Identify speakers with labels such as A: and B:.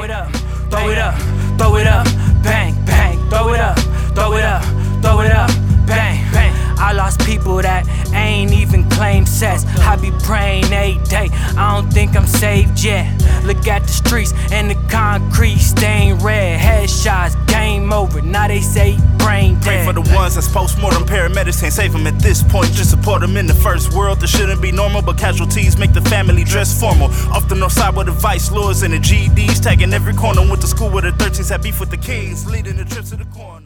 A: throw it up, throw it up, throw it up, bang, bang, throw it up, throw it up, throw it up, bang, bang. I lost people that ain't even claimed sets. I be praying every day, I don't think I'm saved yet. Look at the streets and the concrete stained red. Headshots, game over, now they say brain dead.
B: Pray for the ones that's post-mortem, paramedics can't save them at this point. Just support them in the first world, that shouldn't be normal. But casualties make the family dress formal. Off the north side with the vice lords and the GDs, tagging every corner. Went to school with the 13s, had beef with the kings, leading the trips to the corner.